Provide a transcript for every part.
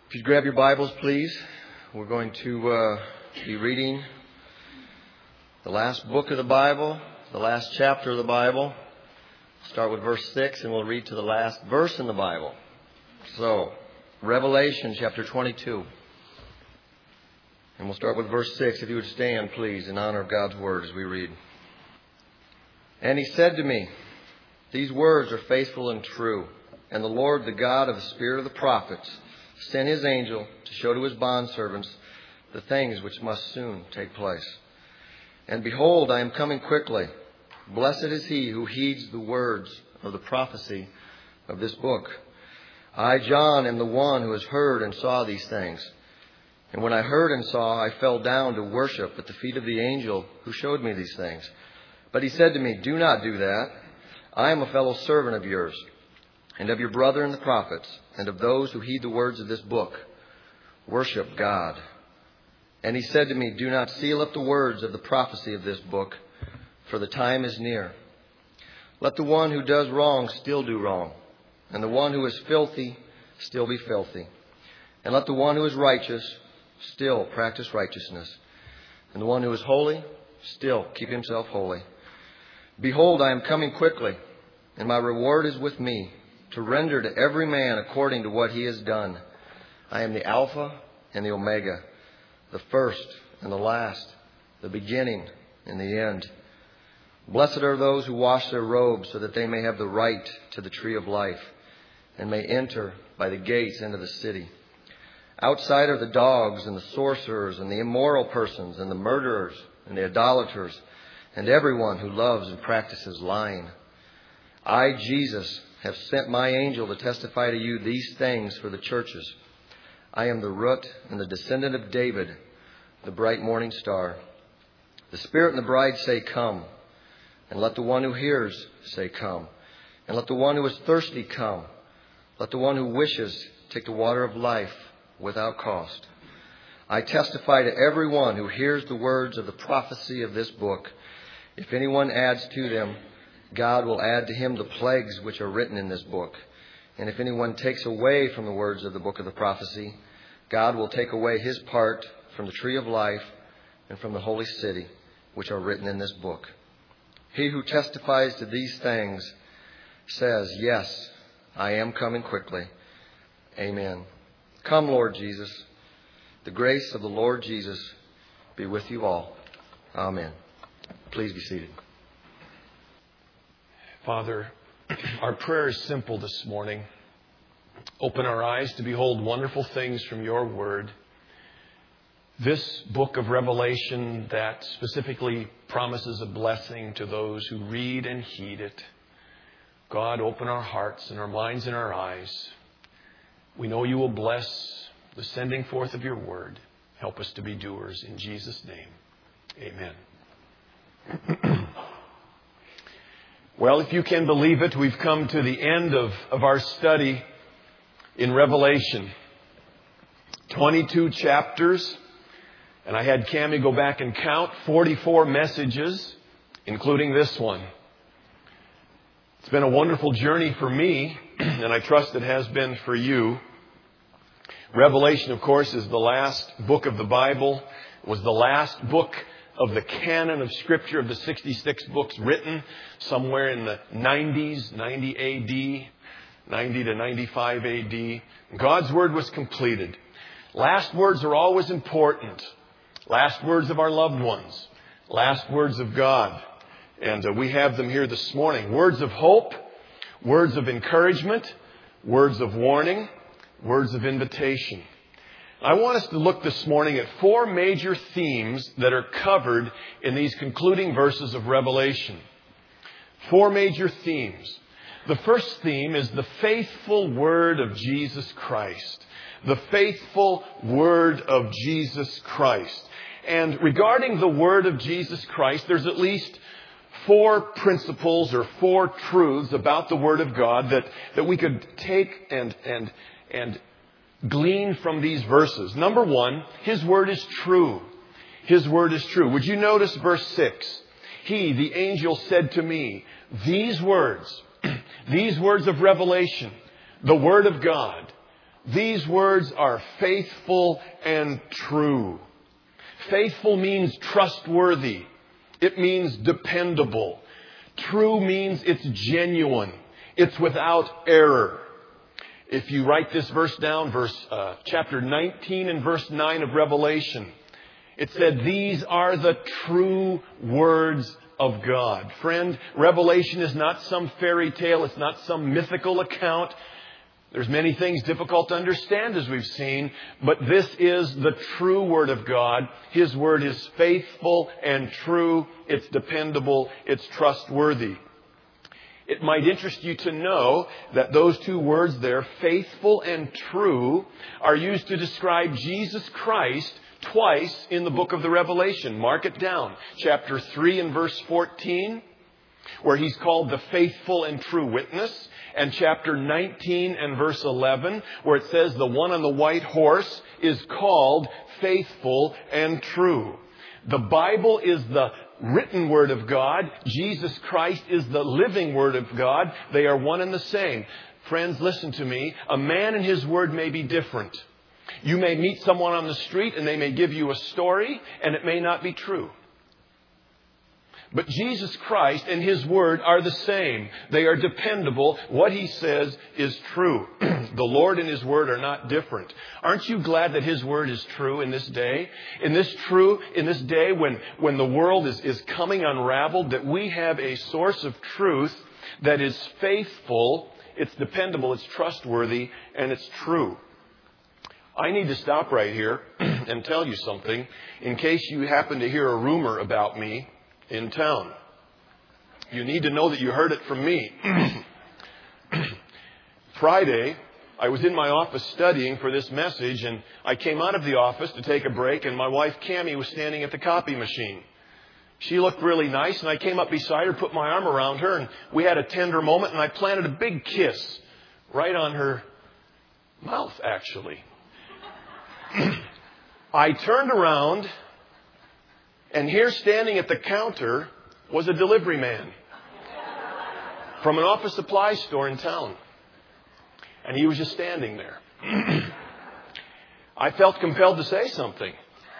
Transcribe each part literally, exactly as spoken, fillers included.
If you grab your Bibles, please, we're going to uh, be reading the last book of the Bible, the last chapter of the Bible. Start with verse six, and we'll read to the last verse in the Bible. So, Revelation chapter twenty-two. And we'll start with verse six. If you would stand, please, in honor of God's word as we read. And he said to me, "These words are faithful and true, and the Lord, the God of the spirit of the prophets, sent his angel to show to his bondservants the things which must soon take place. And behold, I am coming quickly. Blessed is he who heeds the words of the prophecy of this book. I, John, am the one who has heard and saw these things. And when I heard and saw, I fell down to worship at the feet of the angel who showed me these things. But he said to me, 'Do not do that. I am a fellow servant of yours, and of your brethren the prophets, and of those who heed the words of this book. Worship God.' And he said to me, 'Do not seal up the words of the prophecy of this book, for the time is near. Let the one who does wrong still do wrong, and the one who is filthy still be filthy. And let the one who is righteous still practice righteousness, and the one who is holy still keep himself holy. Behold, I am coming quickly, and my reward is with me, to render to every man according to what he has done. I am the Alpha and the Omega, the first and the last, the beginning and the end. Blessed are those who wash their robes, so that they may have the right to the tree of life, and may enter by the gates into the city. Outside are the dogs and the sorcerers and the immoral persons and the murderers and the idolaters and everyone who loves and practices lying. I, Jesus, have sent my angel to testify to you these things for the churches. I am the root and the descendant of David, the bright morning star. The Spirit and the bride say, 'Come.' And let the one who hears say, 'Come.' And let the one who is thirsty come. Let the one who wishes take the water of life without cost. I testify to everyone who hears the words of the prophecy of this book. If anyone adds to them, God will add to him the plagues which are written in this book. And if anyone takes away from the words of the book of the prophecy, God will take away his part from the tree of life and from the holy city, which are written in this book. He who testifies to these things says, 'Yes, I am coming quickly.' Amen. Come, Lord Jesus. The grace of the Lord Jesus be with you all. Amen." Please be seated. Father, our prayer is simple this morning. Open our eyes to behold wonderful things from your word. This book of Revelation that specifically promises a blessing to those who read and heed it. God, open our hearts and our minds and our eyes. We know you will bless the sending forth of your word. Help us to be doers in Jesus' name. Amen. Well, if you can believe it, we've come to the end of, of our study in Revelation. twenty-two chapters. And I had Cammie go back and count forty-four messages, including this one. It's been a wonderful journey for me, and I trust it has been for you. Revelation, of course, is the last book of the Bible. It was the last book of the canon of Scripture, of the sixty-six books written somewhere in the nineties, ninety A D, ninety to ninety-five A D. God's Word was completed. Last words are always important. Last words of our loved ones. Last words of God. And uh, we have them here this morning. Words of hope, words of encouragement, words of warning, words of invitation. I want us to look this morning at four major themes that are covered in these concluding verses of Revelation. Four major themes. The first theme is the faithful word of Jesus Christ. The faithful word of Jesus Christ. And regarding the word of Jesus Christ, there's at least four principles or four truths about the word of God that, that we could take and, and, and glean from these verses. Number one, his word is true. His word is true. Would you notice verse six? He, the angel, said to me, these words, these words of revelation, the word of God, These words are faithful and true. Faithful means trustworthy. It means dependable. True means it's genuine. It's without error. If you write this verse down, verse uh, chapter nineteen and verse nine of Revelation, it said, these are the true words of God. Friend, Revelation is not some fairy tale. It's not some mythical account. There's many things difficult to understand, as we've seen, but this is the true Word of God. His Word is faithful and true. It's dependable. It's trustworthy. It might interest you to know that those two words there, faithful and true, are used to describe Jesus Christ twice in the book of the Revelation. Mark it down. Chapter three and verse fourteen, where He's called the faithful and true witness. And chapter nineteen and verse eleven, where it says the one on the white horse is called faithful and true. The Bible is the written Word of God. Jesus Christ is the living Word of God. They are one and the same. Friends, listen to me. A man and his word may be different. You may meet someone on the street and they may give you a story and it may not be true. But Jesus Christ and His Word are the same. They are dependable. What He says is true. The Lord and His Word are not different. Aren't you glad that His Word is true in this day? In this true, in this day when, when the world is, is coming unraveled, that we have a source of truth that is faithful, it's dependable, it's trustworthy, and it's true. I need to stop right here and tell you something in case you happen to hear a rumor about me in town. You need to know that you heard it from me. Friday, I was in my office studying for this message, and I came out of the office to take a break, and my wife Cammie was standing at the copy machine. She looked really nice, and I came up beside her, put my arm around her, and we had a tender moment, and I planted a big kiss right on her mouth, actually. I turned around, and here standing at the counter was a delivery man from an office supply store in town. And he was just standing there. I felt compelled to say something.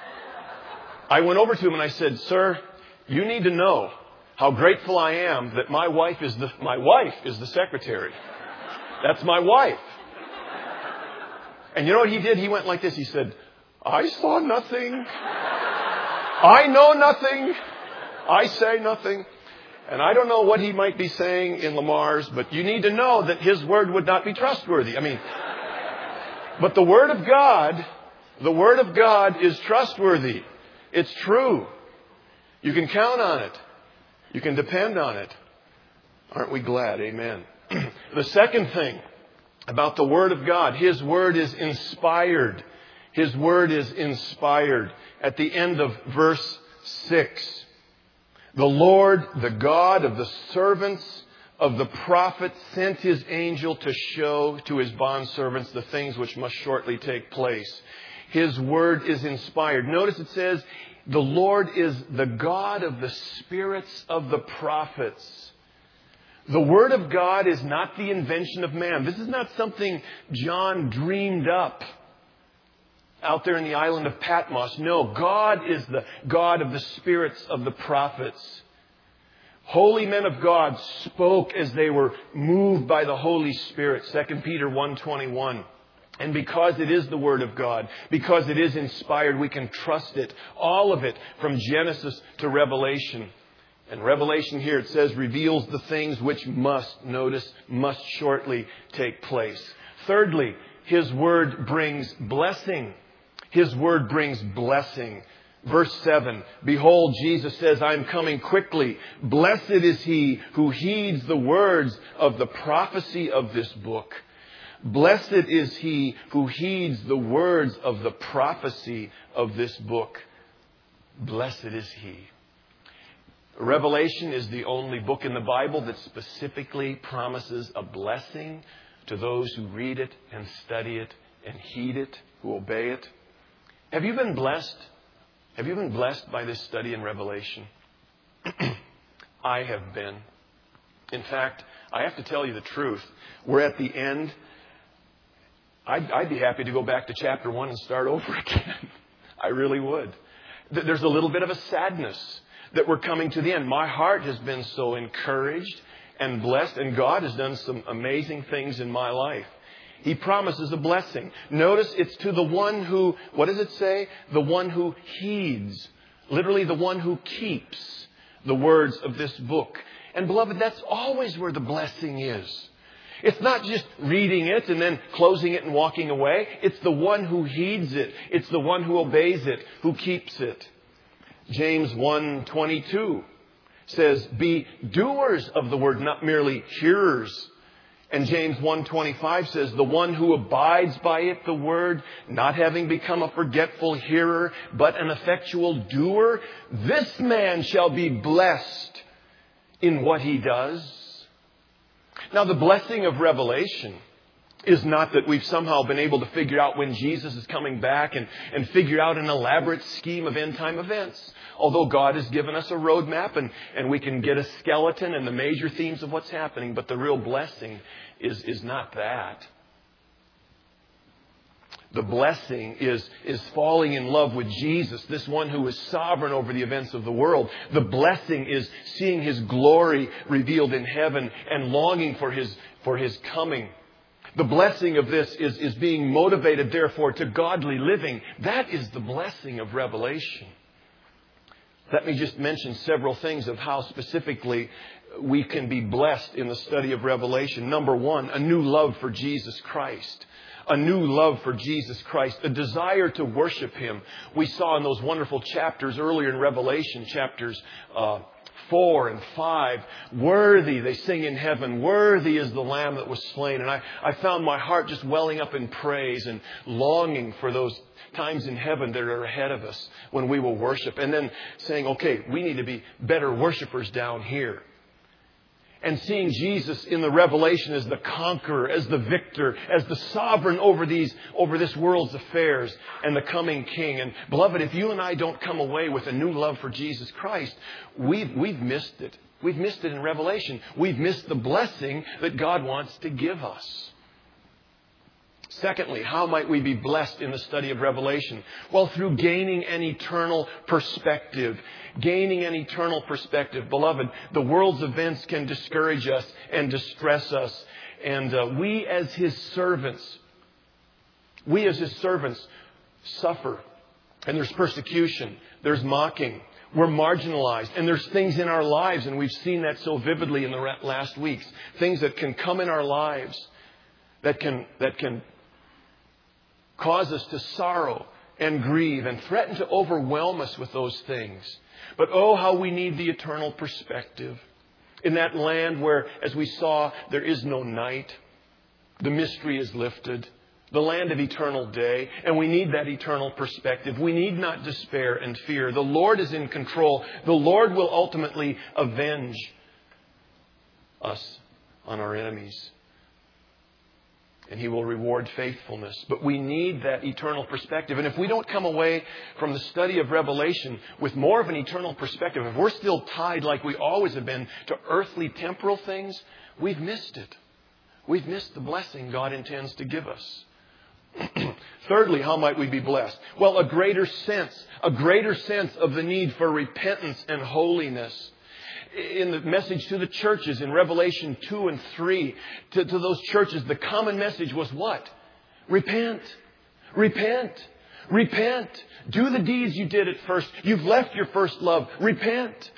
I went over to him and I said, "Sir, you need to know how grateful I am that my wife is the, my wife is the secretary. That's my wife." And you know what he did? He went like this. He said, "I saw nothing. I know nothing. I say nothing." And I don't know what he might be saying in Lamar's, but you need to know that his word would not be trustworthy. I mean, but the Word of God, the Word of God is trustworthy. It's true. You can count on it. You can depend on it. Aren't we glad? Amen. The second thing about the Word of God, His Word is inspired. His Word is inspired. At the end of verse six, the Lord, the God of the servants of the prophet, sent His angel to show to His bondservants the things which must shortly take place. His Word is inspired. Notice it says, the Lord is the God of the spirits of the prophets. The Word of God is not the invention of man. This is not something John dreamed up out there in the island of Patmos. No, God is the God of the spirits of the prophets. Holy men of God spoke as they were moved by the Holy Spirit. Second Peter one twenty-one. And because it is the Word of God, because it is inspired, we can trust it. All of it from Genesis to Revelation. And Revelation here, it says, reveals the things which must, notice, must shortly take place. Thirdly, His Word brings blessing. His Word brings blessing. Verse seven, behold, Jesus says, I am coming quickly. Blessed is he who heeds the words of the prophecy of this book. Blessed is he who heeds the words of the prophecy of this book. Blessed is he. Revelation is the only book in the Bible that specifically promises a blessing to those who read it and study it and heed it, who obey it. Have you been blessed? Have you been blessed by this study in Revelation? I have been. In fact, I have to tell you the truth. We're at the end. I'd, I'd be happy to go back to chapter one and start over again. I really would. There's a little bit of a sadness that we're coming to the end. My heart has been so encouraged and blessed, and God has done some amazing things in my life. He promises a blessing. Notice it's to the one who, what does it say? The one who heeds. Literally the one who keeps the words of this book. And beloved, that's always where the blessing is. It's not just reading it and then closing it and walking away. It's the one who heeds it. It's the one who obeys it, who keeps it. James one twenty-two says, be doers of the word, not merely hearers. And James one twenty-five says, the one who abides by it, the word, not having become a forgetful hearer, but an effectual doer, this man shall be blessed in what he does. Now, the blessing of Revelation is not that we've somehow been able to figure out when Jesus is coming back and, and figure out an elaborate scheme of end-time events. Although God has given us a roadmap and, and we can get a skeleton and the major themes of what's happening. But the real blessing is, is not that. The blessing is, is falling in love with Jesus, this one who is sovereign over the events of the world. The blessing is seeing His glory revealed in heaven and longing for His, for His coming. The blessing of this is, is being motivated, therefore, to godly living. That is the blessing of Revelation. Let me just mention several things of how specifically we can be blessed in the study of Revelation. Number one, a new love for Jesus Christ. A new love for Jesus Christ, a desire to worship Him. We saw in those wonderful chapters earlier in Revelation, chapters uh, four and five, worthy, they sing in heaven, worthy is the Lamb that was slain. And I, I found my heart just welling up in praise and longing for those times in heaven that are ahead of us when we will worship. And then saying, okay, we need to be better worshipers down here. And seeing Jesus in the Revelation as the conqueror, as the victor, as the sovereign over these, over this world's affairs and the coming King. And beloved, if you and I don't come away with a new love for Jesus Christ, we've, we've missed it. We've missed it in Revelation. We've missed the blessing that God wants to give us. Secondly, how might we be blessed in the study of Revelation? Well, through gaining an eternal perspective. Gaining an eternal perspective. Beloved, the world's events can discourage us and distress us. And uh, we as His servants, we as His servants suffer. And there's persecution. There's mocking. We're marginalized. And there's things in our lives, and we've seen that so vividly in the last weeks. Things that can come in our lives that can, that can cause us to sorrow and grieve and threaten to overwhelm us with those things. But oh, how we need the eternal perspective. In that land where, as we saw, there is no night. The mystery is lifted. The land of eternal day. And we need that eternal perspective. We need not despair and fear. The Lord is in control. The Lord will ultimately avenge us on our enemies. And He will reward faithfulness. But we need that eternal perspective. And if we don't come away from the study of Revelation with more of an eternal perspective, if we're still tied like we always have been to earthly temporal things, we've missed it. We've missed the blessing God intends to give us. Thirdly, how might we be blessed? Well, a greater sense, a greater sense of the need for repentance and holiness. In the message to the churches in Revelation two and three, to, to those churches, the common message was what? Repent. Repent. Repent. Do the deeds you did at first. You've left your first love. Repent.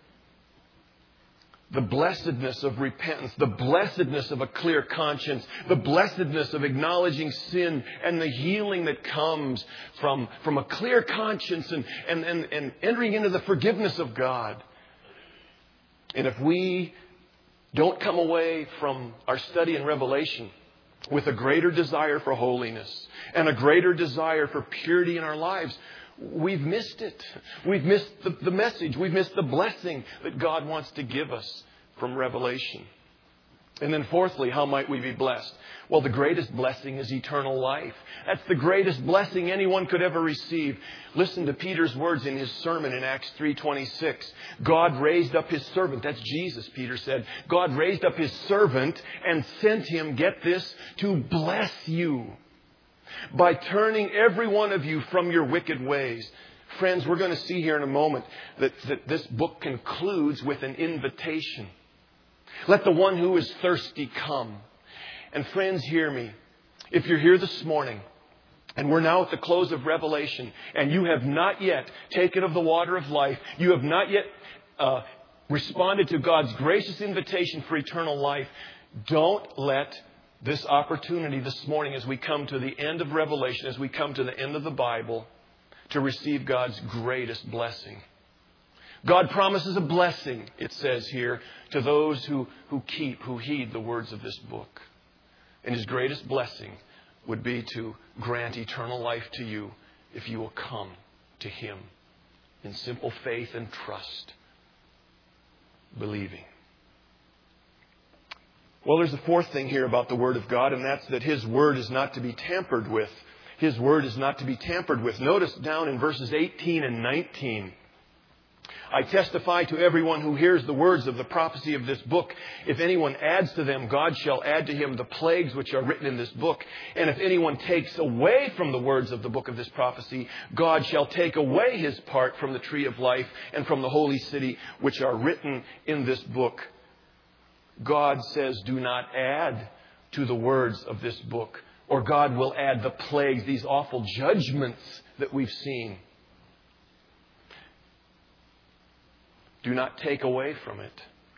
The blessedness of repentance, the blessedness of a clear conscience, the blessedness of acknowledging sin and the healing that comes from, from a clear conscience and, and, and, and entering into the forgiveness of God. And if we don't come away from our study in Revelation with a greater desire for holiness and a greater desire for purity in our lives, we've missed it. We've missed the, the message. We've missed the blessing that God wants to give us from Revelation. And then fourthly, how might we be blessed? Well, the greatest blessing is eternal life. That's the greatest blessing anyone could ever receive. Listen to Peter's words in his sermon in Acts three twenty-six. God raised up His servant. That's Jesus, Peter said. God raised up His servant and sent Him, get this, to bless you. by turning every one of you from your wicked ways. Friends, we're going to see here in a moment that, that this book concludes with an invitation. Let the one who is thirsty come. And friends, hear me. If you're here this morning, and we're now at the close of Revelation, and you have not yet taken of the water of life, you have not yet uh, responded to God's gracious invitation for eternal life, don't let this opportunity this morning, as we come to the end of Revelation, as we come to the end of the Bible, to receive God's greatest blessing. God promises a blessing, it says here, to those who, who keep, who heed the words of this book. And His greatest blessing would be to grant eternal life to you if you will come to Him in simple faith and trust, believing. Well, there's a fourth thing here about the Word of God, and that's that His Word is not to be tampered with. His Word is not to be tampered with. Notice down in verses eighteen and nineteen. I testify to everyone who hears the words of the prophecy of this book. If anyone adds to them, God shall add to him the plagues which are written in this book. And if anyone takes away from the words of the book of this prophecy, God shall take away his part from the tree of life and from the holy city which are written in this book. God says, do not add to the words of this book, or God will add the plagues, these awful judgments that we've seen. Do not take away from it.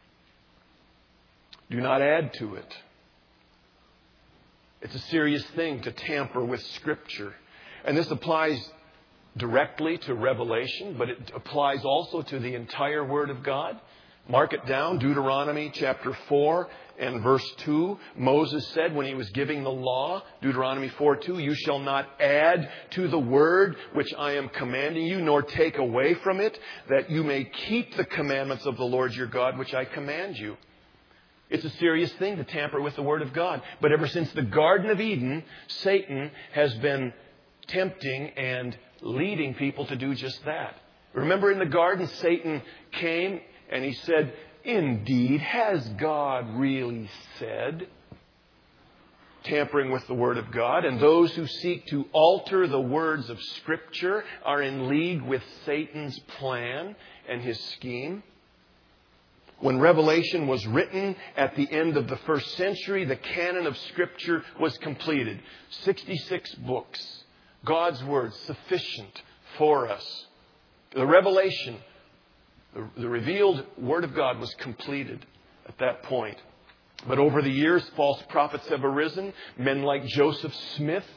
Do not add to it. It's a serious thing to tamper with Scripture. And this applies directly to Revelation, but it applies also to the entire Word of God. Mark it down, Deuteronomy chapter four and verse two. Moses said when he was giving the law, Deuteronomy four two, you shall not add to the word which I am commanding you, nor take away from it, that you may keep the commandments of the Lord your God, which I command you. It's a serious thing to tamper with the Word of God. But ever since the Garden of Eden, Satan has been tempting and leading people to do just that. Remember in the garden, Satan came and he said, indeed, has God really said? Tampering with the Word of God. And those who seek to alter the words of Scripture are in league with Satan's plan and his scheme. When Revelation was written at the end of the first century, the canon of Scripture was completed. sixty-six books. God's Word, sufficient for us. The Revelation, the, the revealed Word of God was completed at that point. But over the years, false prophets have arisen. Men like Joseph Smith,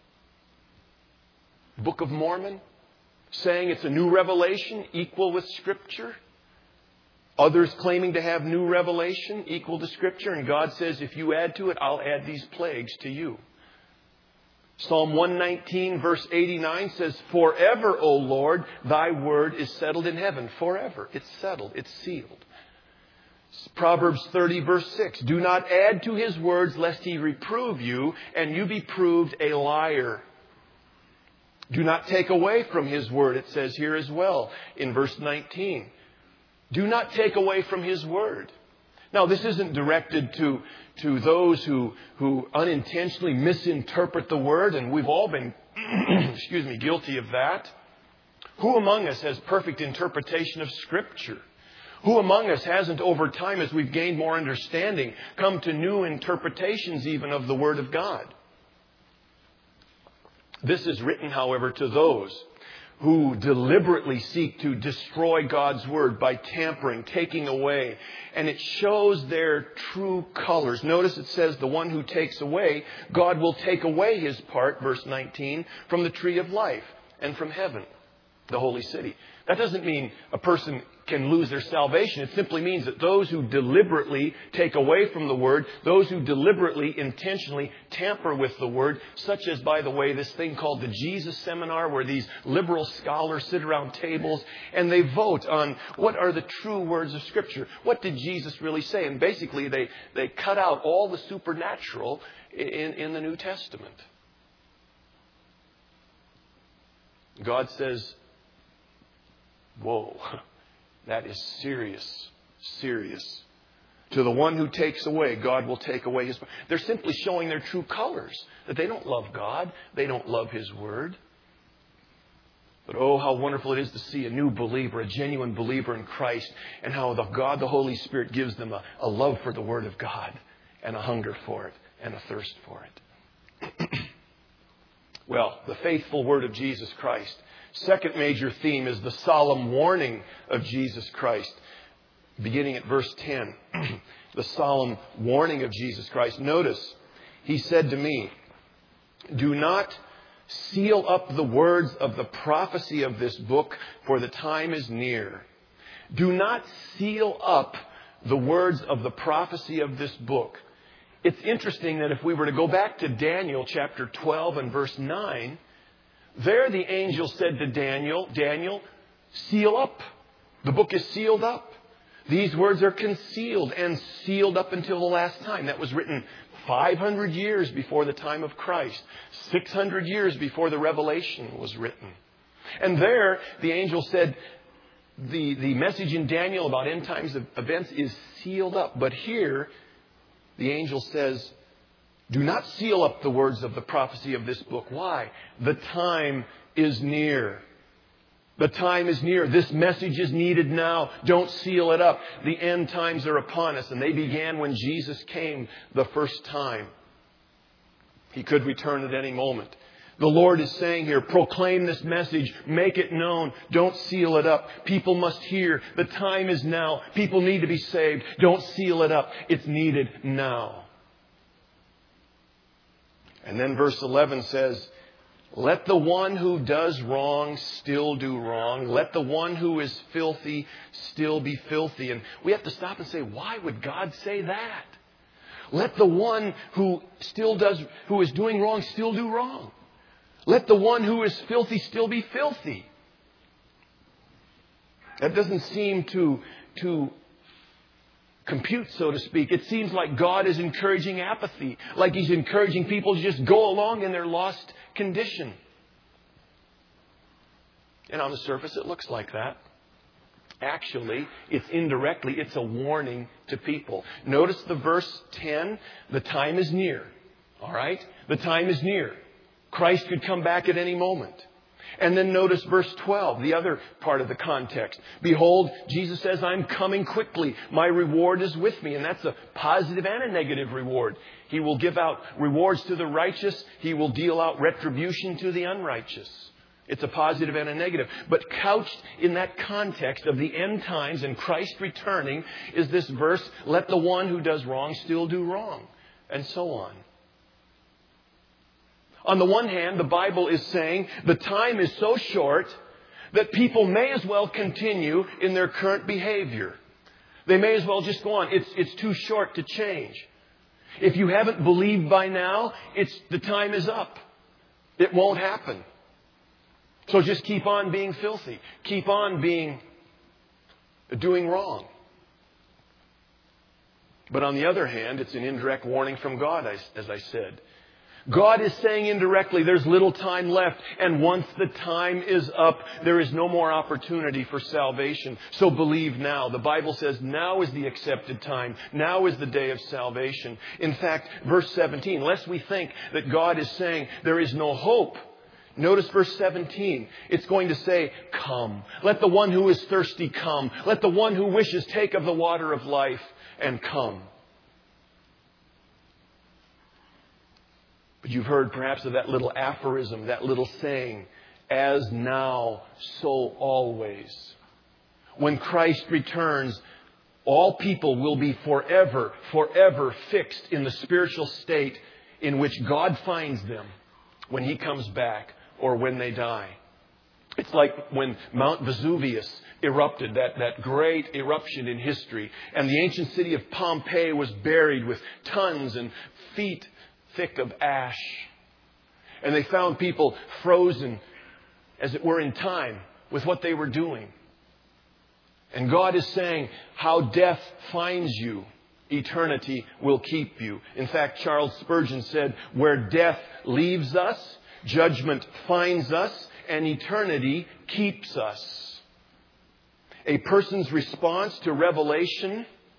Book of Mormon, saying it's a new revelation equal with Scripture. Others claiming to have new revelation equal to Scripture. And God says, if you add to it, I'll add these plagues to you. Psalm one nineteen verse eighty-nine says, forever, O Lord, thy word is settled in heaven. Forever. It's settled. It's sealed. Proverbs thirty verse six, do not add to his words lest he reprove you and you be proved a liar. Do not take away from his word, it says here as well in verse nineteen. Do not take away from his word. Now, this isn't directed to, to those who, who unintentionally misinterpret the word, and we've all been, excuse me, guilty of that. Who among us has perfect interpretation of Scripture? Who among us hasn't, over time, as we've gained more understanding, come to new interpretations even of the Word of God? This is written, however, to those who deliberately seek to destroy God's Word by tampering, taking away. And it shows their true colors. Notice it says the one who takes away, God will take away his part, verse nineteen, from the tree of life and from heaven, the holy city. That doesn't mean a person can lose their salvation. It simply means that those who deliberately take away from the Word, those who deliberately, intentionally tamper with the Word, such as, by the way, this thing called the Jesus Seminar, where these liberal scholars sit around tables and they vote on what are the true words of Scripture. What did Jesus really say? And basically they, they cut out all the supernatural in, in the New Testament. God says, whoa, that is serious, serious To the one who takes away, God will take away his... They're simply showing their true colors. That they don't love God. They don't love his word. But oh, how wonderful it is to see a new believer, a genuine believer in Christ, and how the God, the Holy Spirit, gives them a, a love for the word of God, and a hunger for it, and a thirst for it. Well, the faithful word of Jesus Christ. Second major theme is the solemn warning of Jesus Christ. Beginning at verse ten, the solemn warning of Jesus Christ. Notice, he said to me, do not seal up the words of the prophecy of this book, for the time is near. Do not seal up the words of the prophecy of this book. It's interesting that if we were to go back to Daniel chapter twelve and verse nine, there the angel said to Daniel, Daniel, seal up. The book is sealed up. These words are concealed and sealed up until the last time. That was written five hundred years before the time of Christ. six hundred years before the Revelation was written. And there, the angel said, the, the message in Daniel about end times events is sealed up. But here, the angel says, do not seal up the words of the prophecy of this book. Why? The time is near. The time is near. This message is needed now. Don't seal it up. The end times are upon us. And they began when Jesus came the first time. He could return at any moment. The Lord is saying here, proclaim this message. Make it known. Don't seal it up. People must hear. The time is now. People need to be saved. Don't seal it up. It's needed now. And then verse eleven says, let the one who does wrong still do wrong. Let the one who is filthy still be filthy. And we have to stop and say, why would God say that? Let the one who still does, who is doing wrong still do wrong. Let the one who is filthy still be filthy. That doesn't seem to, to compute, so to speak. It seems like God is encouraging apathy, like he's encouraging people to just go along in their lost condition. And on the surface, it looks like that. Actually, it's indirectly, it's a warning to people. Notice the verse ten, the time is near. All right? The time is near. Christ could come back at any moment. And then notice verse twelve, the other part of the context. Behold, Jesus says, I'm coming quickly. My reward is with me. And that's a positive and a negative reward. He will give out rewards to the righteous. He will deal out retribution to the unrighteous. It's a positive and a negative. But couched in that context of the end times and Christ returning is this verse, let the one who does wrong still do wrong. And so on. On the one hand, the Bible is saying the time is so short that people may as well continue in their current behavior. They may as well just go on. It's, it's too short to change. If you haven't believed by now, it's, the time is up. It won't happen. So just keep on being filthy. Keep on being, doing wrong. But on the other hand, it's an indirect warning from God, as I said. God is saying indirectly, there's little time left. And once the time is up, there is no more opportunity for salvation. So believe now. The Bible says now is the accepted time. Now is the day of salvation. In fact, verse seventeen, lest we think that God is saying there is no hope. Notice verse seventeen. It's going to say, come. Let the one who is thirsty come. Let the one who wishes take of the water of life and come. But you've heard perhaps of that little aphorism, that little saying, as now, so always. When Christ returns, all people will be forever, forever fixed in the spiritual state in which God finds them when He comes back or when they die. It's like when Mount Vesuvius erupted, that, that great eruption in history. And the ancient city of Pompeii was buried with tons and feet thick of ash. And they found people frozen, as it were, in time with what they were doing. And God is saying, how death finds you, eternity will keep you. In fact, Charles Spurgeon said, where death leaves us, judgment finds us, and eternity keeps us. A person's response to revelation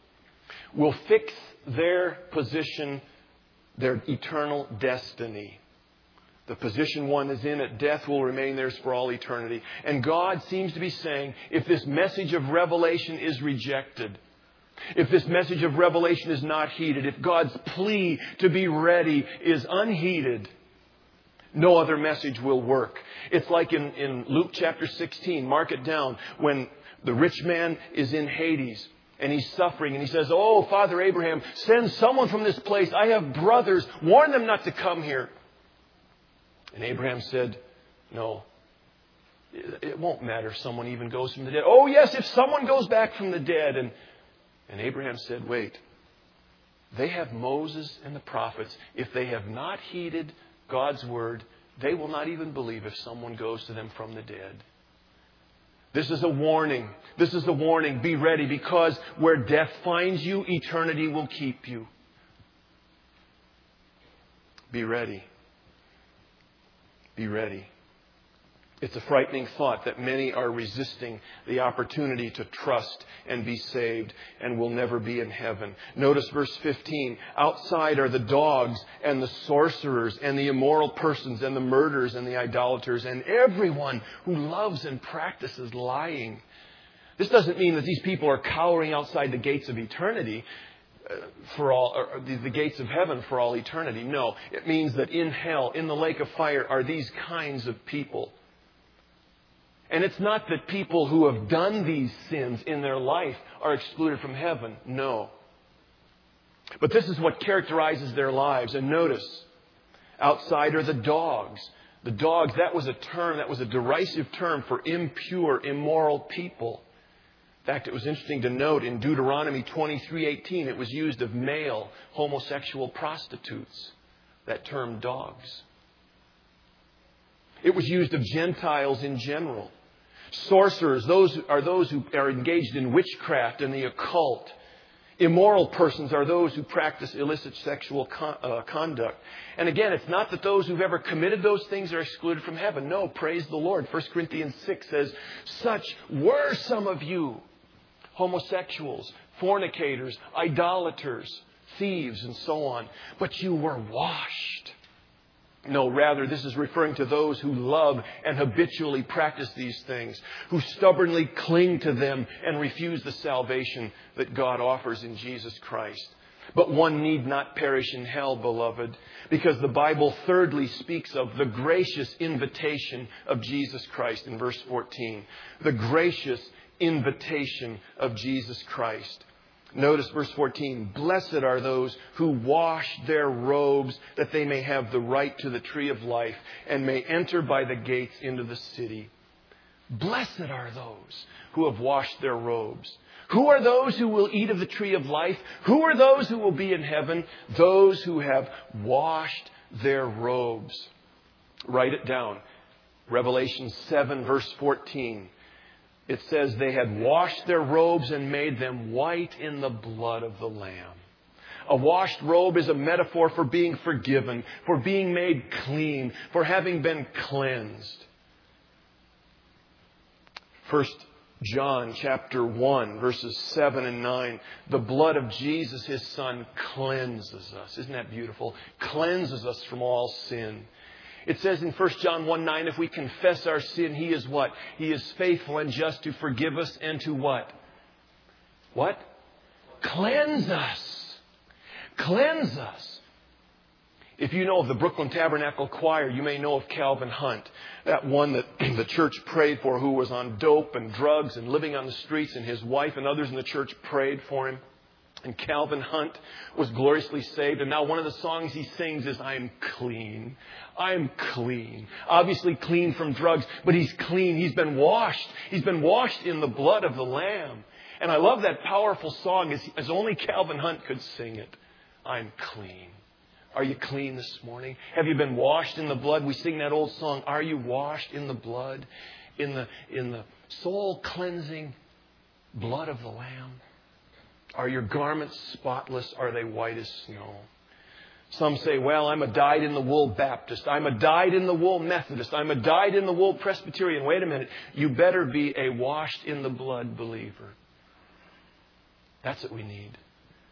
will fix their position, their eternal destiny. The position one is in at death will remain theirs for all eternity. And God seems to be saying, if this message of revelation is rejected, if this message of revelation is not heeded, if God's plea to be ready is unheeded, no other message will work. It's like in, in Luke chapter sixteen, mark it down, when the rich man is in Hades and he's suffering and he says, "Oh, Father Abraham, send someone from this place. I have brothers. Warn them not to come here." And Abraham said, "No, it won't matter if someone even goes from the dead." "Oh, yes, if someone goes back from the dead." And, and Abraham said, "Wait, they have Moses and the prophets. If they have not heeded God's word, they will not even believe if someone goes to them from the dead." This is a warning. This is a warning. Be ready, because where death finds you, eternity will keep you. Be ready. Be ready. It's a frightening thought that many are resisting the opportunity to trust and be saved and will never be in heaven. Notice verse fifteen. Outside are the dogs and the sorcerers and the immoral persons and the murderers and the idolaters and everyone who loves and practices lying. This doesn't mean that these people are cowering outside the gates of eternity for all, or the, the gates of heaven for all eternity. No, it means that in hell, in the lake of fire, are these kinds of people. And it's not that people who have done these sins in their life are excluded from heaven. No. But this is what characterizes their lives. And notice, outside are the dogs. The dogs, that was a term, that was a derisive term for impure, immoral people. In fact, it was interesting to note in Deuteronomy twenty-three eighteen, it was used of male homosexual prostitutes. That term, dogs. It was used of Gentiles in general. Sorcerers, those are those who are engaged in witchcraft and the occult. Immoral persons are those who practice illicit sexual con- uh, conduct. And again, it's not that those who've ever committed those things are excluded from heaven. No, praise the Lord. First Corinthians six says, "Such were some of you, homosexuals, fornicators, idolaters, thieves," and so on. "But you were washed." No, rather, this is referring to those who love and habitually practice these things, who stubbornly cling to them and refuse the salvation that God offers in Jesus Christ. But one need not perish in hell, beloved, because the Bible thirdly speaks of the gracious invitation of Jesus Christ in verse fourteen. The gracious invitation of Jesus Christ. Notice verse fourteen. "Blessed are those who wash their robes, that they may have the right to the tree of life and may enter by the gates into the city." Blessed are those who have washed their robes. Who are those who will eat of the tree of life? Who are those who will be in heaven? Those who have washed their robes. Write it down. Revelation seven verse fourteen. It says they had washed their robes and made them white in the blood of the Lamb. A washed robe is a metaphor for being forgiven, for being made clean, for having been cleansed. First John chapter one, verses seven and nine. The blood of Jesus, His Son, cleanses us. Isn't that beautiful? Cleanses us from all sin. It says in First John one nine, if we confess our sin, He is what? He is faithful and just to forgive us and to what? What? Cleanse us. Cleanse us. If you know of the Brooklyn Tabernacle Choir, you may know of Calvin Hunt, that one that the church prayed for, who was on dope and drugs and living on the streets, and his wife and others in the church prayed for him. And Calvin Hunt was gloriously saved. And now one of the songs he sings is, "I'm clean. I'm clean." Obviously clean from drugs, but he's clean. He's been washed. He's been washed in the blood of the Lamb. And I love that powerful song as, as only Calvin Hunt could sing it. I'm clean. Are you clean this morning? Have you been washed in the blood? We sing that old song, "Are you washed in the blood?" In the, in the soul cleansing blood of the Lamb. Are your garments spotless? Are they white as snow? Some say, well, I'm a dyed-in-the-wool Baptist. I'm a dyed-in-the-wool Methodist. I'm a dyed-in-the-wool Presbyterian. Wait a minute. You better be a washed-in-the-blood believer. That's what we need.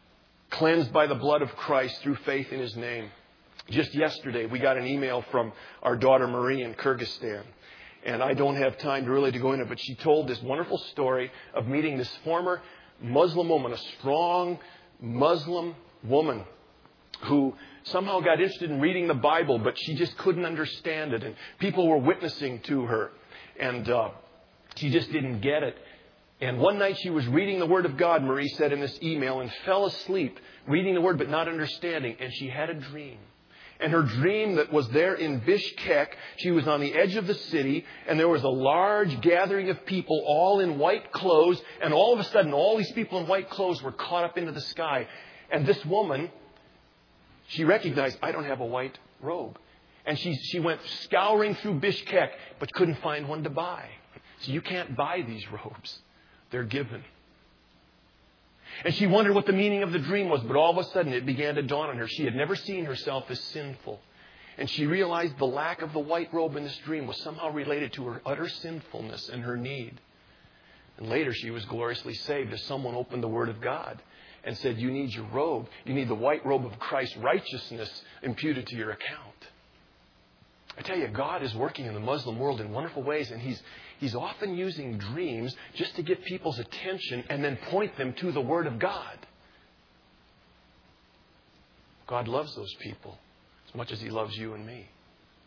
cleansed by the blood of Christ through faith in His name. Just yesterday, we got an email from our daughter Marie in Kyrgyzstan. And I don't have time to really to go into it, but she told this wonderful story of meeting this former Muslim woman, a strong Muslim woman who somehow got interested in reading the Bible, but she just couldn't understand it. And people were witnessing to her, and uh, she just didn't get it. And one night she was reading the Word of God, Marie said in this email, and fell asleep reading the Word but not understanding. And she had a dream. And her dream that was there in Bishkek, she was on the edge of the city, and there was a large gathering of people all in white clothes, and all of a sudden all these people in white clothes were caught up into the sky. And this woman, she recognized, I don't have a white robe. And she, she went scouring through Bishkek, but couldn't find one to buy. So you can't buy these robes. They're given. And she wondered what the meaning of the dream was, but all of a sudden it began to dawn on her. She had never seen herself as sinful. And she realized the lack of the white robe in this dream was somehow related to her utter sinfulness and her need. And later she was gloriously saved as someone opened the Word of God and said, you need your robe. You need the white robe of Christ's righteousness imputed to your account. I tell you, God is working in the Muslim world in wonderful ways, and He's He's often using dreams just to get people's attention and then point them to the Word of God. God loves those people as much as He loves you and me.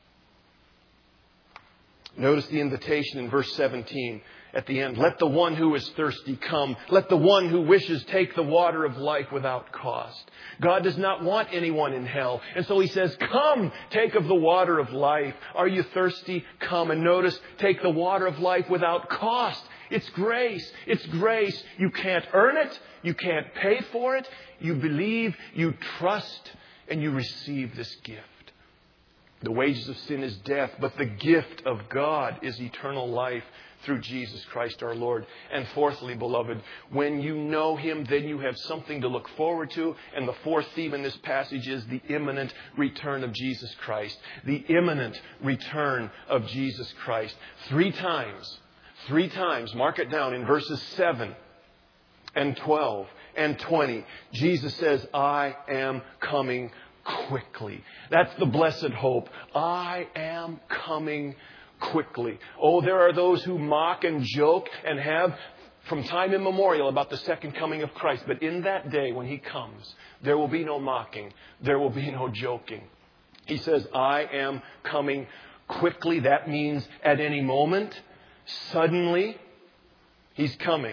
Notice the invitation in verse seventeen at the end. Let the one who is thirsty come. Let the one who wishes take the water of life without cost. God does not want anyone in hell. And so He says, come, take of the water of life. Are you thirsty? Come. And notice, take the water of life without cost. It's grace. It's grace. You can't earn it. You can't pay for it. You believe, you trust, and you receive this gift. The wages of sin is death, but the gift of God is eternal life through Jesus Christ our Lord. And fourthly, beloved, when you know Him, then you have something to look forward to. And the fourth theme in this passage is the imminent return of Jesus Christ. The imminent return of Jesus Christ. Three times, three times, mark it down in verses seven and twelve and twenty. Jesus says, I am coming quickly. That's the blessed hope. I am coming quickly. Oh, there are those who mock and joke and have from time immemorial about the second coming of Christ. But in that day when He comes, there will be no mocking. There will be no joking. He says, I am coming quickly. That means at any moment, suddenly, He's coming.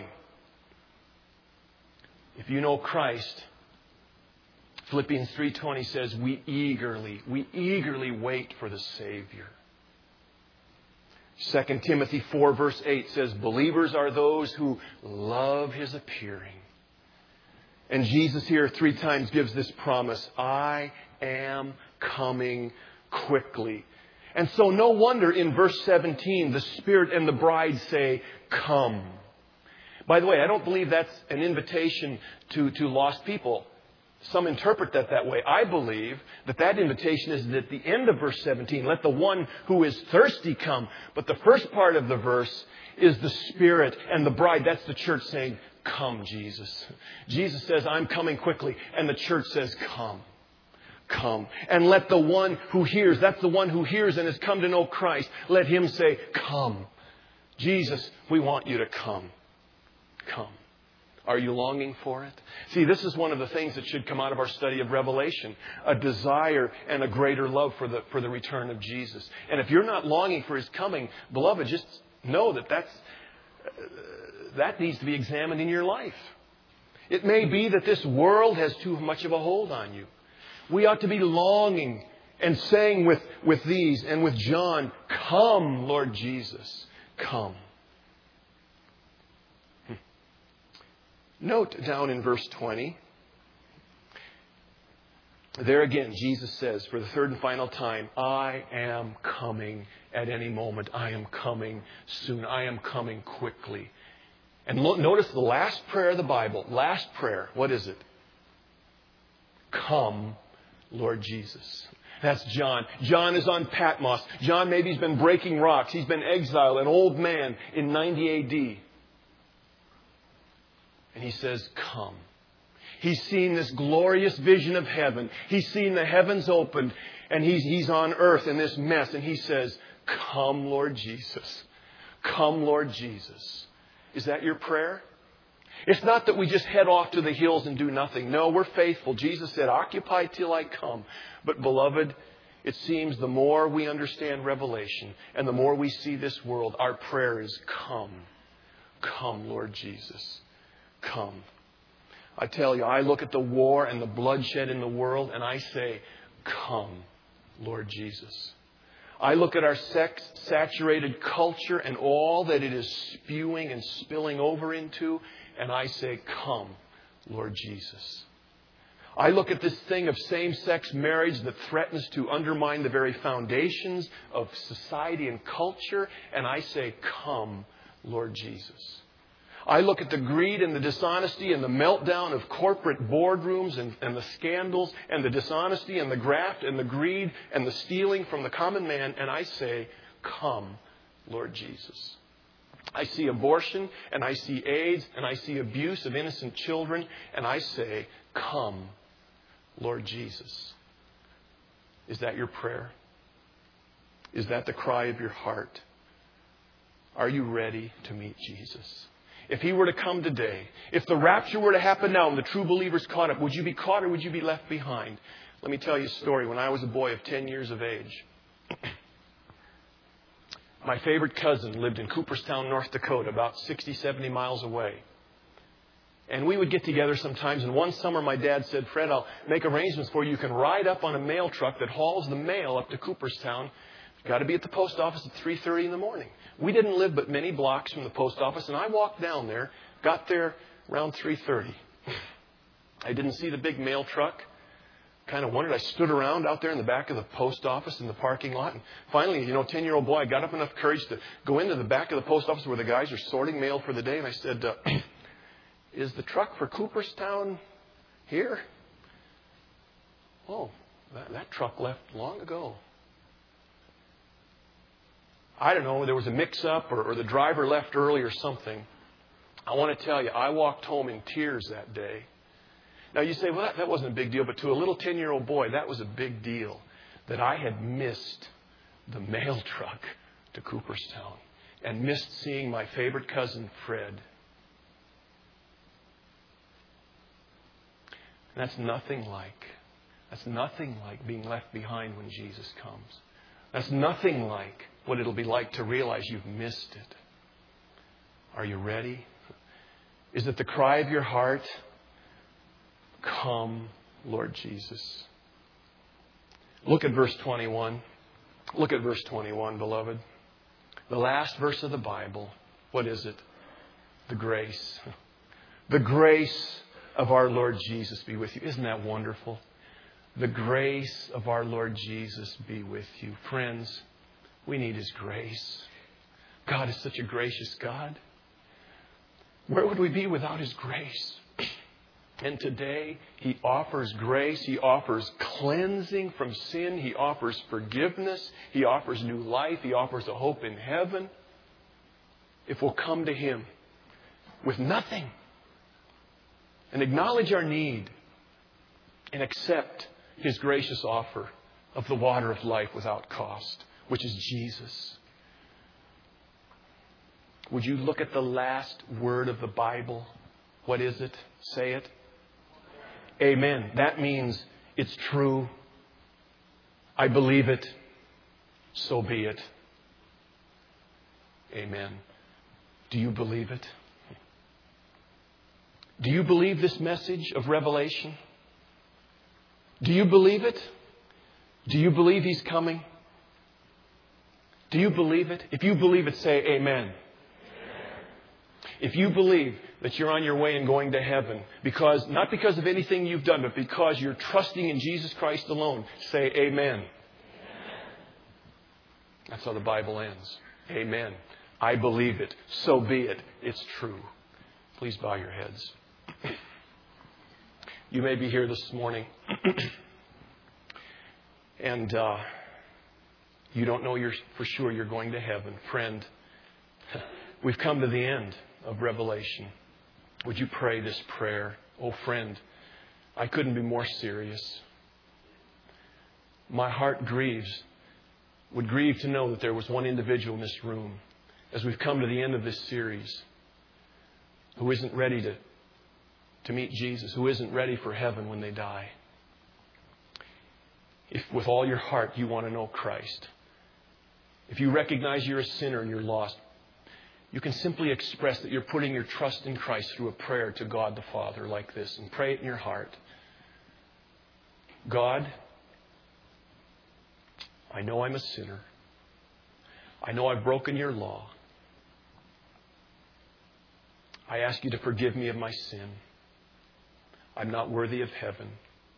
If you know Christ, Philippians three twenty says, we eagerly, we eagerly wait for the Savior. Second Timothy four verse eight says, believers are those who love His appearing. And Jesus here three times gives this promise, I am coming quickly. And so no wonder in verse seventeen, the Spirit and the bride say, come. By the way, I don't believe that's an invitation to, to lost people. Some interpret that that way. I believe that that invitation is at the end of verse seventeen. Let the one who is thirsty come. But the first part of the verse is the Spirit and the bride. That's the church saying, come, Jesus. Jesus says, I'm coming quickly. And the church says, come. Come. And let the one who hears, that's the one who hears and has come to know Christ, let him say, come. Jesus, we want you to come. Come. Are you longing for it? See, this is one of the things that should come out of our study of Revelation. A desire and a greater love for the, for the return of Jesus. And if you're not longing for His coming, beloved, just know that that's, uh, that needs to be examined in your life. It may be that this world has too much of a hold on you. We ought to be longing and saying with, with these and with John, come, Lord Jesus, come. Note down in verse twenty, there again, Jesus says for the third and final time, I am coming at any moment. I am coming soon. I am coming quickly. And lo- notice the last prayer of the Bible. Last prayer. What is it? Come, Lord Jesus. That's John. John is on Patmos. John maybe has been breaking rocks. He's been exiled, an old man in ninety A D. And he says, come. He's seen this glorious vision of heaven. He's seen the heavens opened, and he's, he's on earth in this mess. And he says, come, Lord Jesus. Come, Lord Jesus. Is that your prayer? It's not that we just head off to the hills and do nothing. No, we're faithful. Jesus said, occupy till I come. But beloved, it seems the more we understand Revelation and the more we see this world, our prayer is come. Come, Lord Jesus. Come. I tell you, I look at the war and the bloodshed in the world and I say, come, Lord Jesus. I look at our sex-saturated culture and all that it is spewing and spilling over into, and I say, come, Lord Jesus. I look at this thing of same-sex marriage that threatens to undermine the very foundations of society and culture, and I say, come, Lord Jesus. I look at the greed and the dishonesty and the meltdown of corporate boardrooms and, and the scandals and the dishonesty and the graft and the greed and the stealing from the common man, and I say, come, Lord Jesus. I see abortion and I see AIDS and I see abuse of innocent children, and I say, come, Lord Jesus. Is that your prayer? Is that the cry of your heart? Are you ready to meet Jesus? If He were to come today, if the rapture were to happen now and the true believers caught up, would you be caught or would you be left behind? Let me tell you a story. When I was a boy of ten years of age, my favorite cousin lived in Cooperstown, North Dakota, about sixty, seventy miles away. And we would get together sometimes. And one summer my dad said, Fred, I'll make arrangements for you. You can ride up on a mail truck that hauls the mail up to Cooperstown. You've got to be at the post office at three thirty in the morning. We didn't live but many blocks from the post office. And I walked down there, got there around three thirty. I didn't see the big mail truck. Kind of wondered. I stood around out there in the back of the post office in the parking lot. And finally, you know, ten-year-old boy, I got up enough courage to go into the back of the post office where the guys are sorting mail for the day. And I said, uh, is the truck for Cooperstown here? Oh, that, that truck left long ago. I don't know, there was a mix-up or, or the driver left early or something. I want to tell you, I walked home in tears that day. Now you say, well, that, that wasn't a big deal, but to a little ten-year-old boy, that was a big deal that I had missed the mail truck to Cooperstown and missed seeing my favorite cousin, Fred. And that's nothing like, that's nothing like being left behind when Jesus comes. That's nothing like what it'll be like to realize you've missed it. Are you ready? Is it the cry of your heart? Come, Lord Jesus. Look at verse twenty-one. Look at verse twenty-one, beloved. The last verse of the Bible. What is it? The grace. The grace of our Lord Jesus be with you. Isn't that wonderful? The grace of our Lord Jesus be with you. Friends, we need His grace. God is such a gracious God. Where would we be without His grace? And today, He offers grace. He offers cleansing from sin. He offers forgiveness. He offers new life. He offers a hope in heaven. If we'll come to Him with nothing and acknowledge our need and accept His gracious offer of the water of life without cost, which is Jesus. Would you look at the last word of the Bible? What is it? Say it. Amen. That means it's true. I believe it. So be it. Amen. Do you believe it? Do you believe this message of Revelation? Do you believe it? Do you believe He's coming? Do you believe it? If you believe it, say amen. If you believe that you're on your way and going to heaven, because not because of anything you've done, but because you're trusting in Jesus Christ alone, say amen. That's how the Bible ends. Amen. I believe it. So be it. It's true. Please bow your heads. You may be here this morning and uh, you don't know you're, for sure you're going to heaven. Friend, we've come to the end of Revelation. Would you pray this prayer? Oh, friend, I couldn't be more serious. My heart grieves, would grieve to know that there was one individual in this room, as we've come to the end of this series, who isn't ready to, to meet Jesus, who isn't ready for heaven when they die. If with all your heart you want to know Christ, if you recognize you're a sinner and you're lost, you can simply express that you're putting your trust in Christ through a prayer to God the Father like this, and pray it in your heart. God, I know I'm a sinner. I know I've broken your law. I ask you to forgive me of my sin. I'm not worthy of heaven.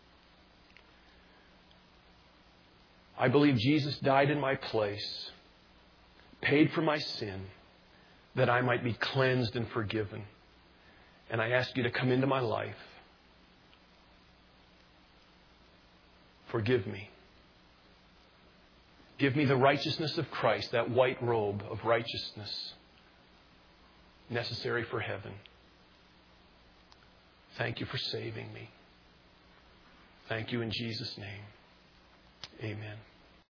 I believe Jesus died in my place, paid for my sin, that I might be cleansed and forgiven. And I ask you to come into my life. Forgive me. Give me the righteousness of Christ, that white robe of righteousness necessary for heaven. Thank you for saving me. Thank you in Jesus' name. Amen.